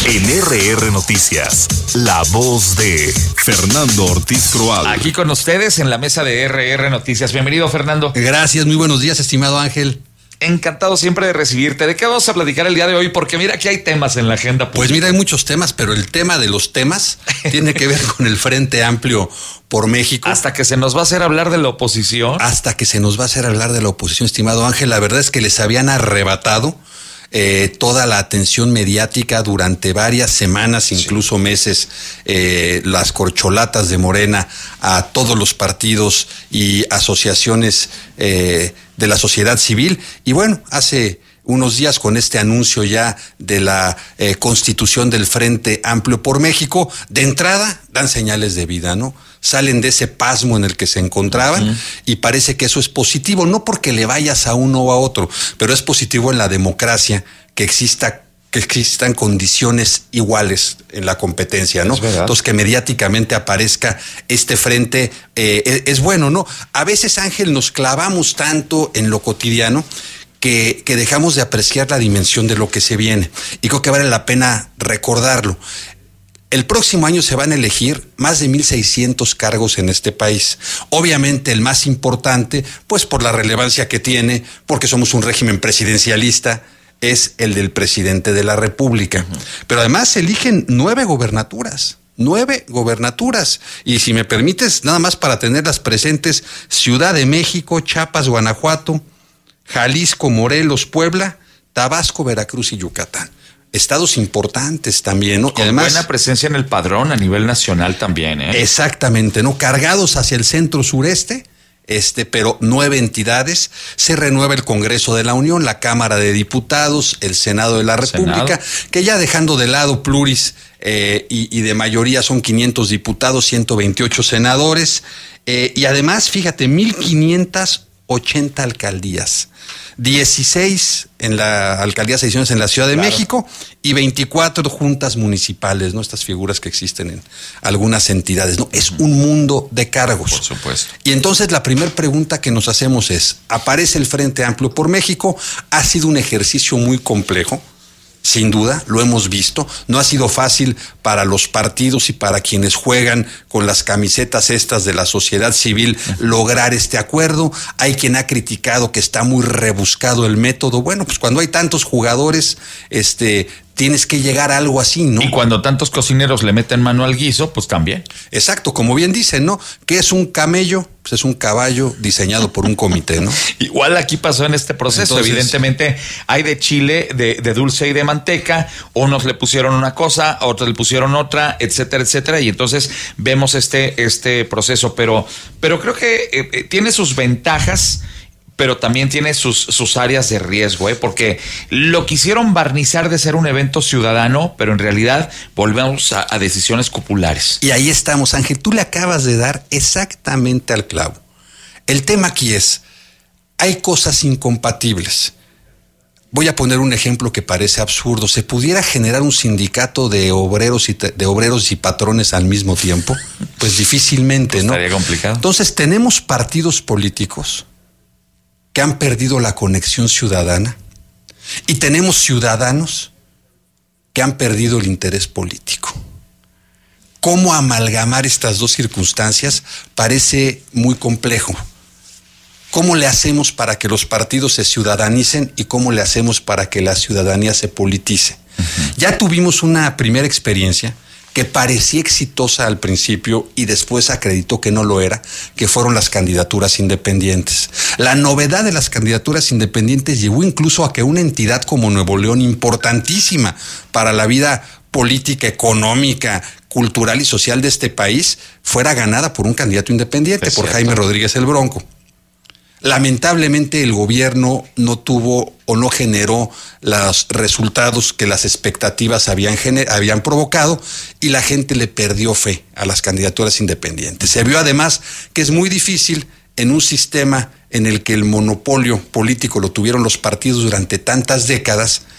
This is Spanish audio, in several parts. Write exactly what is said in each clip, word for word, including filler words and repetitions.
En R R Noticias, la voz de Fernando Ortiz Croal. Aquí con ustedes en la mesa de R R Noticias. Bienvenido, Fernando. Gracias, muy buenos días, estimado Ángel. Encantado siempre de recibirte. ¿De qué vamos a platicar el día de hoy? Porque mira que hay temas en la agenda pública. Pues mira, hay muchos temas, pero el tema de los temas tiene que ver con el Frente Amplio por México. Hasta que se nos va a hacer hablar de la oposición. Hasta que se nos va a hacer hablar de la oposición, estimado Ángel. La verdad es que les habían arrebatado eh, toda la atención mediática durante varias semanas, incluso sí. meses, eh, las corcholatas de Morena a todos los partidos y asociaciones eh, de la sociedad civil. Y bueno, hace unos días con este anuncio ya de la eh, constitución del Frente Amplio por México, de entrada dan señales de vida, ¿no? Salen de ese pasmo en el que se encontraban uh-huh. y parece que eso es positivo, no porque le vayas a uno o a otro, pero es positivo en la democracia que exista que existan condiciones iguales en la competencia, ¿no? Entonces, que mediáticamente aparezca este frente eh, es, es bueno, ¿no? A veces, Ángel, nos clavamos tanto en lo cotidiano que, que dejamos de apreciar la dimensión de lo que se viene. Y creo que vale la pena recordarlo. El próximo año se van a elegir más de mil seiscientos cargos en este país. Obviamente el más importante, pues por la relevancia que tiene, porque somos un régimen presidencialista, es el del presidente de la República. Uh-huh. Pero además se eligen nueve gobernaturas. Nueve gobernaturas. Y si me permites, nada más para tenerlas presentes, Ciudad de México, Chiapas, Guanajuato, Jalisco, Morelos, Puebla, Tabasco, Veracruz y Yucatán. Estados importantes también, ¿no? Con además, buena presencia en el padrón a nivel nacional también, ¿eh? Exactamente, ¿no? Cargados hacia el centro sureste. Este, pero nueve entidades, se renueva el Congreso de la Unión, la Cámara de Diputados, el Senado de la República, Senado. Que ya dejando de lado pluris eh, y, y de mayoría son quinientos diputados, ciento veintiocho senadores, eh, y además, fíjate, mil quinientas ochenta alcaldías, dieciséis en la alcaldía secciones en la Ciudad de claro. México y veinticuatro juntas municipales, ¿no? Estas figuras que existen en algunas entidades, ¿no? Es un mundo de cargos. Por supuesto. Y entonces la primera pregunta que nos hacemos es, ¿aparece el Frente Amplio por México? Ha sido un ejercicio muy complejo. Sin duda, lo hemos visto. No ha sido fácil para los partidos y para quienes juegan con las camisetas estas de la sociedad civil lograr este acuerdo. Hay quien ha criticado que está muy rebuscado el método. Bueno, pues cuando hay tantos jugadores, este, tienes que llegar a algo así, ¿no? Y cuando tantos cocineros le meten mano al guiso, pues también. Exacto, como bien dicen, ¿no? ¿Qué es un camello? Pues es un caballo diseñado por un comité, ¿no? Igual aquí pasó en este proceso. Entonces, evidentemente hay de chile, de, de dulce y de manteca. Unos le pusieron una cosa, a otros le pusieron otra, etcétera, etcétera. Y entonces vemos este, este proceso. Pero, pero creo que eh, tiene sus ventajas, pero también tiene sus, sus áreas de riesgo, ¿eh? Porque lo quisieron barnizar de ser un evento ciudadano, pero en realidad volvemos a, a decisiones populares. Y ahí estamos, Ángel, tú le acabas de dar exactamente al clavo. El tema aquí es, hay cosas incompatibles. Voy a poner un ejemplo que parece absurdo. ¿Se pudiera generar un sindicato de obreros y, de obreros y patrones al mismo tiempo? Pues difícilmente, pues ¿no? Estaría complicado. Entonces tenemos partidos políticos que han perdido la conexión ciudadana y tenemos ciudadanos que han perdido el interés político. ¿Cómo amalgamar estas dos circunstancias? Parece muy complejo. ¿Cómo le hacemos para que los partidos se ciudadanicen y cómo le hacemos para que la ciudadanía se politice? Uh-huh. Ya tuvimos una primera experiencia que parecía exitosa al principio y después acreditó que no lo era, que fueron las candidaturas independientes. La novedad de las candidaturas independientes llevó incluso a que una entidad como Nuevo León, importantísima para la vida política, económica, cultural y social de este país, fuera ganada por un candidato independiente, es por cierto. Jaime Rodríguez el Bronco. Lamentablemente el gobierno no tuvo o no generó los resultados que las expectativas habían, gener- habían provocado y la gente le perdió fe a las candidaturas independientes. Se vio además que es muy difícil en un sistema en el que el monopolio político lo tuvieron los partidos durante tantas décadas,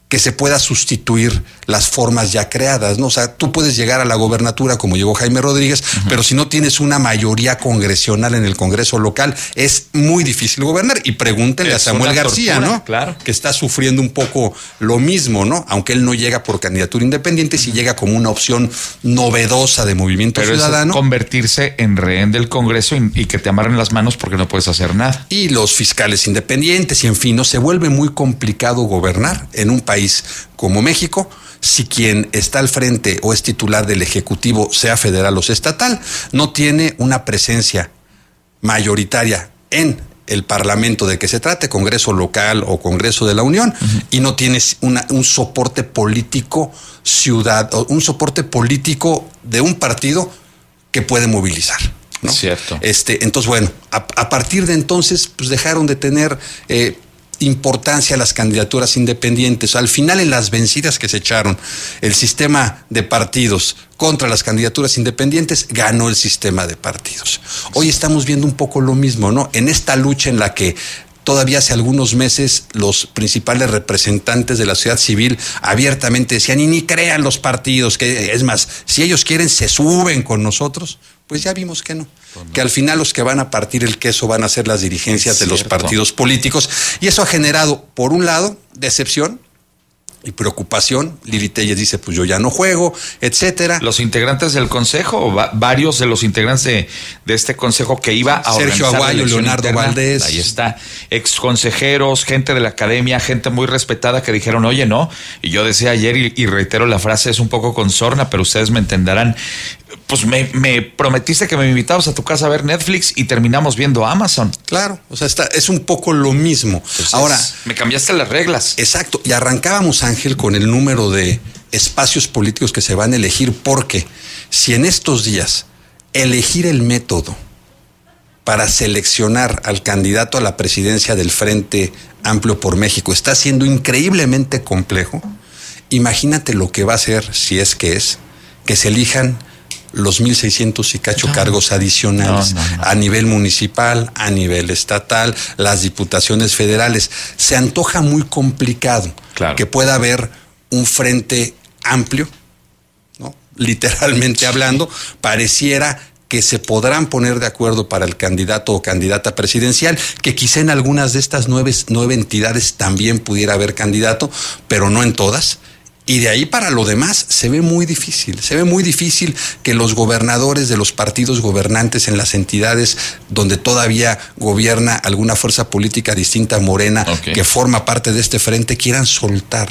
que se pueda sustituir las formas ya creadas, ¿no? O sea, tú puedes llegar a la gobernatura como llegó Jaime Rodríguez, uh-huh. pero si no tienes una mayoría congresional en el Congreso local, es muy difícil gobernar. Y pregúntenle es a Samuel García, tortura, ¿no? Claro. Que está sufriendo un poco lo mismo, ¿no? Aunque él no llega por candidatura independiente, sí llega como una opción novedosa de Movimiento pero Ciudadano. Es convertirse en rehén del Congreso y, y que te amarren las manos porque no puedes hacer nada. Y los fiscales independientes, y en fin, no se vuelve muy complicado gobernar en un país como México, si quien está al frente o es titular del Ejecutivo, sea federal o sea estatal, no tiene una presencia mayoritaria en el Parlamento de que se trate, Congreso local o Congreso de la Unión, uh-huh. y no tienes una, un soporte político ciudad, o un soporte político de un partido que puede movilizar, ¿no? Cierto. Este, entonces, bueno, a, a partir de entonces, pues dejaron de tener eh, importancia a las candidaturas independientes. Al final, en las vencidas que se echaron el sistema de partidos contra las candidaturas independientes, ganó el sistema de partidos. Hoy estamos viendo un poco lo mismo, ¿no? En esta lucha en la que todavía hace algunos meses los principales representantes de la sociedad civil abiertamente decían, y ni crean los partidos, que es más, si ellos quieren se suben con nosotros, pues ya vimos que no. Pues no. Que al final los que van a partir el queso van a ser las dirigencias es de cierto. Los partidos políticos, y eso ha generado, por un lado, decepción y preocupación. Lili Telles dice, pues yo ya no juego, etcétera. Los integrantes del consejo, va, varios de los integrantes de, de este consejo que iba a Sergio organizar Aguayo, Leonardo interna, Valdés. Ahí está, ex consejeros, gente de la academia, gente muy respetada que dijeron, oye, no. Y yo decía ayer, y, y reitero la frase, es un poco con sorna, pero ustedes me entenderán. Pues me, me prometiste que me invitabas a tu casa a ver Netflix y terminamos viendo Amazon. Claro, o sea, está, es un poco lo mismo. Entonces, ahora, me cambiaste las reglas. Exacto, y arrancábamos, Ángel, con el número de espacios políticos que se van a elegir, porque si en estos días elegir el método para seleccionar al candidato a la presidencia del Frente Amplio por México está siendo increíblemente complejo, imagínate lo que va a ser, si es que es, que se elijan los mil seiscientos y cacho no. cargos adicionales no, no, no. a nivel municipal, a nivel estatal, las diputaciones federales. Se antoja muy complicado claro. que pueda haber un frente amplio, ¿no? Literalmente sí. hablando, pareciera que se podrán poner de acuerdo para el candidato o candidata presidencial, que quizá en algunas de estas nueve, nueve entidades también pudiera haber candidato, pero no en todas. Y de ahí para lo demás se ve muy difícil, se ve muy difícil que los gobernadores de los partidos gobernantes en las entidades donde todavía gobierna alguna fuerza política distinta a Morena, okay. que forma parte de este frente, quieran soltar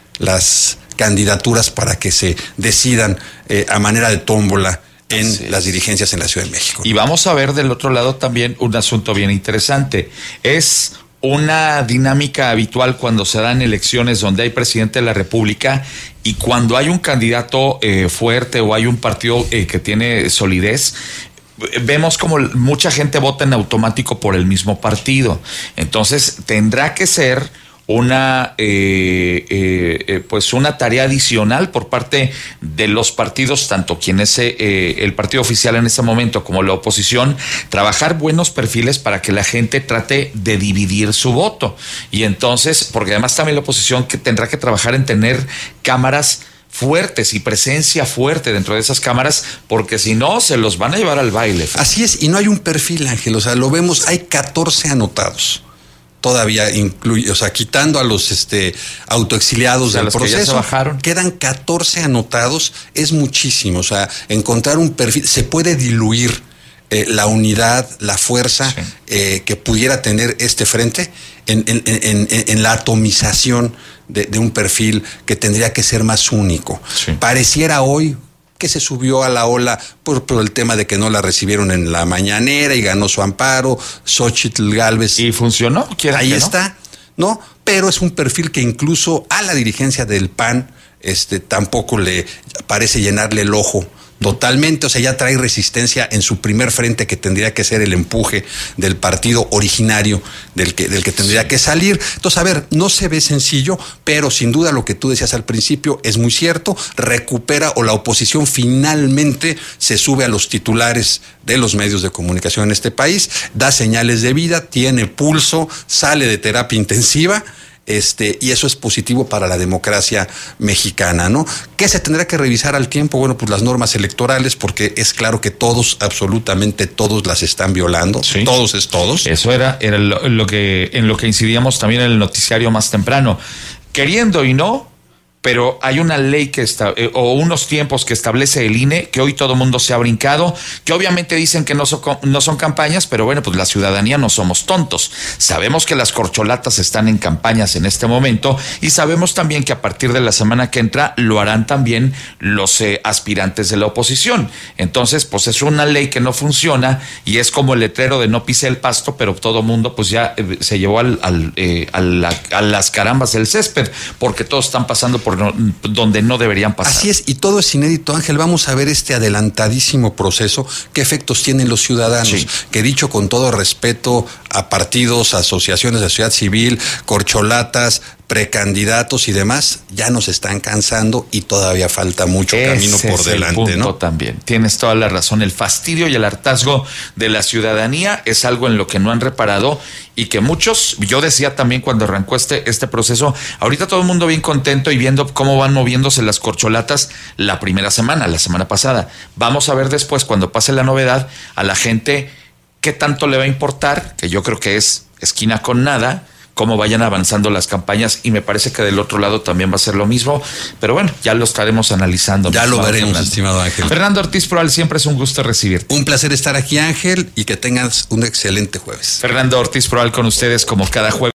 las candidaturas para que se decidan eh, a manera de tómbola en sí. las dirigencias en la Ciudad de México. Y vamos a ver del otro lado también un asunto bien interesante. Es una dinámica habitual cuando se dan elecciones donde hay presidente de la República y cuando hay un candidato eh, fuerte o hay un partido eh, que tiene solidez, vemos como mucha gente vota en automático por el mismo partido. Entonces tendrá que ser una eh, eh, pues una tarea adicional por parte de los partidos, tanto quien es eh, el partido oficial en este momento como la oposición, trabajar buenos perfiles para que la gente trate de dividir su voto. Y entonces, porque además también la oposición que tendrá que trabajar en tener cámaras fuertes y presencia fuerte dentro de esas cámaras, porque si no, se los van a llevar al baile. Así es, y no hay un perfil, Ángel, o sea, lo vemos, hay catorce anotados. Todavía incluye, o sea, quitando a los este autoexiliados o sea, del proceso, que ya se bajaron. Quedan catorce anotados, es muchísimo. O sea, encontrar un perfil, se puede diluir eh, la unidad, la fuerza sí. eh, que pudiera tener este frente en, en, en, en, en la atomización de, de un perfil que tendría que ser más único. Sí. Pareciera hoy que se subió a la ola por, por el tema de que no la recibieron en la mañanera y ganó su amparo, Xóchitl Gálvez. Y funcionó. Ahí está, ¿no? ¿no? Pero es un perfil que incluso a la dirigencia del P A N este, tampoco le parece llenarle el ojo totalmente, o sea, ya trae resistencia en su primer frente que tendría que ser el empuje del partido originario del que, del que tendría sí. que salir. Entonces, a ver, no se ve sencillo, pero sin duda lo que tú decías al principio es muy cierto, recupera o la oposición finalmente se sube a los titulares de los medios de comunicación en este país, da señales de vida, tiene pulso, sale de terapia intensiva, este, y eso es positivo para la democracia mexicana, ¿no? ¿Qué se tendrá que revisar al tiempo? Bueno, pues las normas electorales, porque es claro que todos, absolutamente todos las están violando, sí. Todos es todos. Eso era, era lo, lo que, en lo que incidíamos también en el noticiario más temprano. Queriendo y no, pero hay una ley que está, eh, o unos tiempos que establece el I N E, que hoy todo mundo se ha brincado, que obviamente dicen que no son, no son campañas, pero bueno, pues la ciudadanía no somos tontos. Sabemos que las corcholatas están en campañas en este momento y sabemos también que a partir de la semana que entra lo harán también los eh, aspirantes de la oposición. Entonces, pues es una ley que no funciona y es como el letrero de no pise el pasto, pero todo mundo pues ya eh, se llevó al, al, eh, a, la, a las carambas del césped, porque todos están pasando por No, donde no deberían pasar. Así es, y todo es inédito, Ángel. Vamos a ver este adelantadísimo proceso, qué efectos tienen los ciudadanos, sí. Que dicho con todo respeto a partidos, asociaciones de sociedad civil, corcholatas, precandidatos y demás, ya nos están cansando y todavía falta mucho Ese camino por es delante, el punto, ¿no? También, tienes toda la razón. El fastidio y el hartazgo de la ciudadanía es algo en lo que no han reparado y que muchos, yo decía también cuando arrancó este, este proceso, ahorita todo el mundo bien contento y viendo cómo van moviéndose las corcholatas la primera semana, la semana pasada. Vamos a ver después, cuando pase la novedad, a la gente qué tanto le va a importar, que yo creo que es esquina con nada, cómo vayan avanzando las campañas, y me parece que del otro lado también va a ser lo mismo, pero bueno, ya lo estaremos analizando. Ya lo veremos, Fernando. estimado Ángel. Fernando Ortiz Proal, siempre es un gusto recibirte. Un placer estar aquí, Ángel, y que tengas un excelente jueves. Fernando Ortiz Proal con ustedes como cada jueves.